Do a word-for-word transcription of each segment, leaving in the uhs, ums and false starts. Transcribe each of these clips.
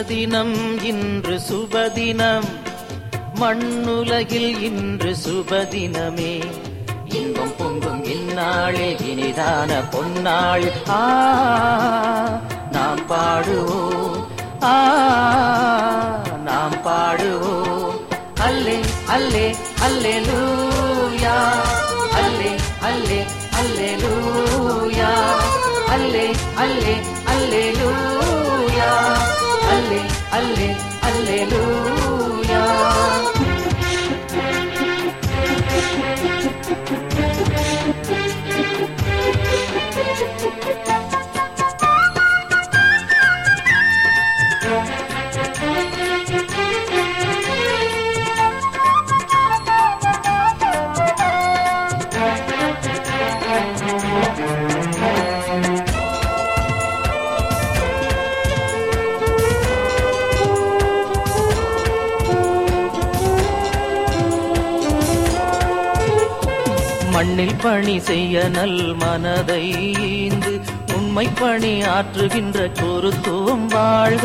சுபதினம் இன்று சுபதினம், மண்ணுலகில் இன்று சுபதினமே. இன்பம் பொங்கும் இந்நாளில் இனிதான பொன்னாளில் ஆ நாம் பாடுவோம், ஆ நாம் பாடுவோம். அல்லே அல்லே அல்லேலூயா, அல்லே அல்லே அல்லேலூயா, அல்லே அல்லே அல்லேலூயா, அல்லே அல்லே அல்லேலூயா. மண்ணில் பணி செய்ய நல் மனதை ஈந்து உண்மை பணி ஆற்றுகின்ற குருத்துவம் வாழ்க.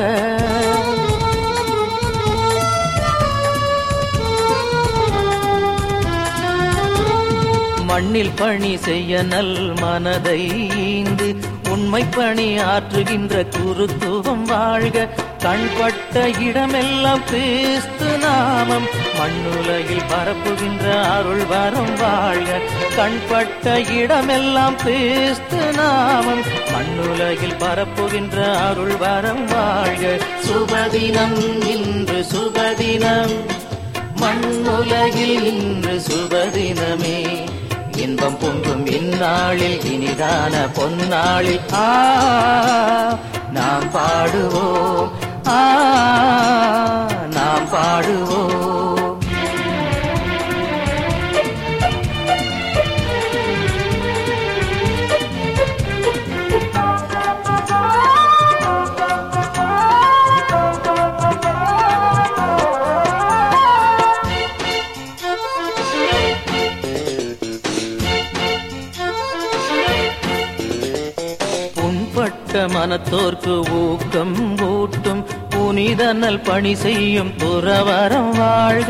மண்ணில் பணி செய்ய நல் மனதை ஈந்து உண்மை பணி ஆற்றுகின்ற குருத்துவம் வாழ்க. கண்பட்ட இடமெல்லாம் கிறிஸ்து நாமம் மண்ணுலகில் பரப்புகின்ற அருள் வரம் வாழ்க. கண்பட்ட இடமெல்லாம் கிறிஸ்து நாமம் மண்ணுலகில் பரப்புகின்ற அருள் வரம் வாழ்க. சுபதினம் இன்று சுபதினம், மண்ணுலகில் இன்று சுபதினமே. இன்பம் பொங்கும் இந்நாளில் இனிதான பொன்னாளில் ஆ நாம் பாடுவோம், ஆ நாம் பாடுவோம். மனத்தோர்க்கு ஊக்கம் ஊட்டும் புனிதனல் பணி செய்யும் துறவரம் வாழ்க.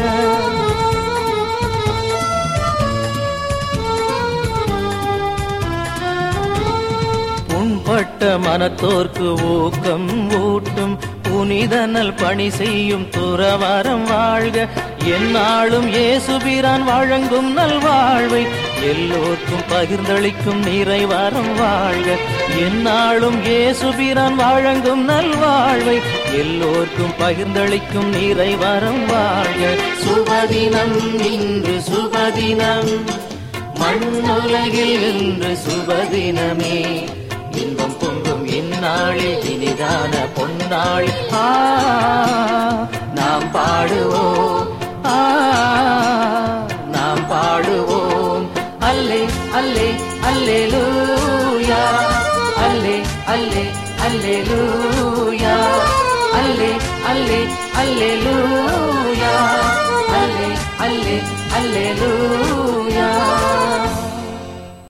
புண்பட்ட மனத்தோர்க்கு ஊக்கம் ஊட்டும் புனிதனல் பணி செய்யும் துறவரம் வாழ்க. எந்நாளும் இயேசுபிரான் வழங்கும் நல்வாழ்வை எல்லோருக்கும் பகிர்ந்தளிக்கும் நிறைவாரம் வாழ்க. எந்நாளும் இயேசுபிரான் வழங்கும் நல்வாழ்வை எல்லோருக்கும் பகிர்ந்தளிக்கும் நிறைவாரம் வாழ்க. சுபதினம் இன்று சுபதினம், மண்ணுலகில் இன்று சுபதினமே. இன்பம் பொங்கும் இந்நாளில் இனிதான பொன்னாளில் ஆ நாம் பாடுவோம், ஆ நாம் பாடுவோம். அல்லே அல்லே அல்லேலூயா, அல்லே அல்லே அல்லேலூயா, அல்லே அல்லே அல்லேலூயா, அல்லே அல்லே அல்லேலூயா.